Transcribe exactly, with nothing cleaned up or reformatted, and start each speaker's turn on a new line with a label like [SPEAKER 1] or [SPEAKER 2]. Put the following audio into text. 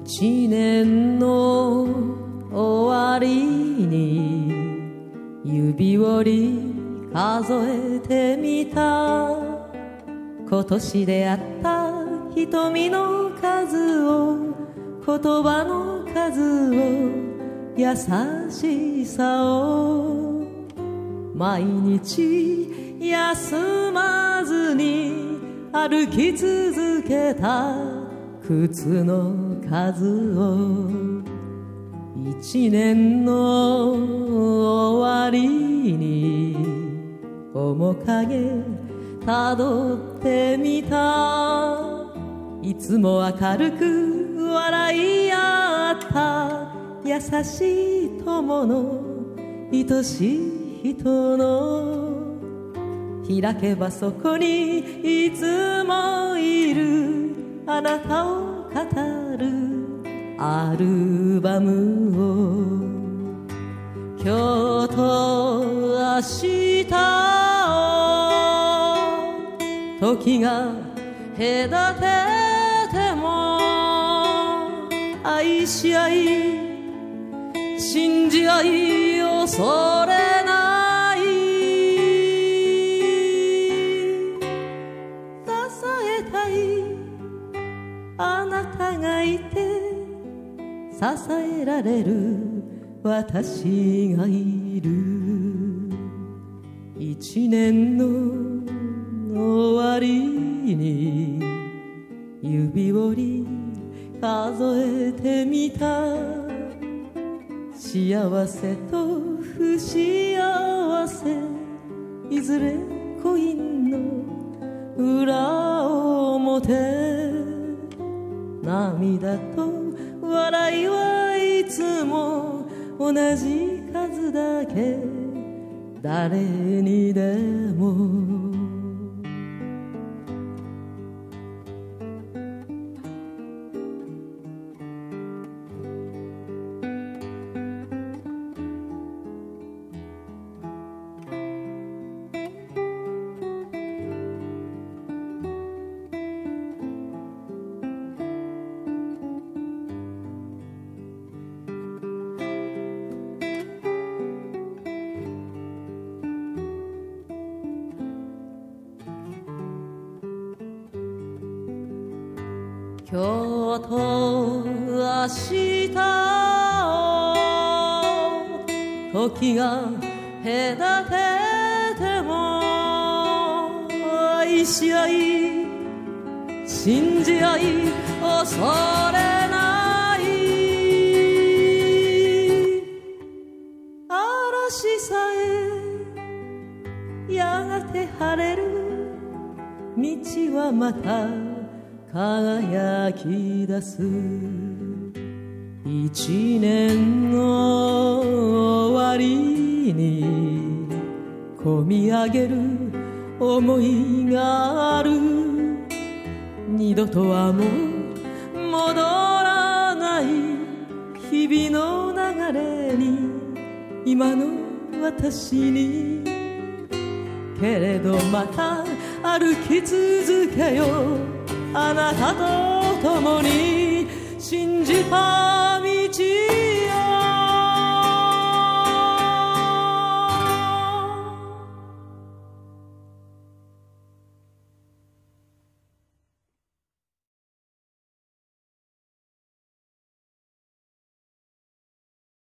[SPEAKER 1] 一年の終わりに指折り数えてみた。今年出会った瞳の数を、言葉の数を、優しさを、毎日休まずに歩き続けた靴の数を、一年の終わりに面影たどってみた。いつも明るく笑い合った優しい友の愛しい人の、開けばそこにいつもいるあなたを語るアルバムを、今日と明日を時が隔てても愛し合い信じ合い恐れない支えたいあなたがいて支えられる私がいる。一年の終わりに指折り数えてみた。幸せと不幸せいずれコインの裏表、涙と笑いはいつも同じ数だけ、誰にでも。今日と明日を時が隔てても愛し合い信じ合い恐れない嵐さえやがて晴れる道はまた輝き出す。一年の終わりにこみ上げる思いがある。二度とはもう戻らない日々の流れに今の私に、けれどまた歩き続けようあなたと共に信じた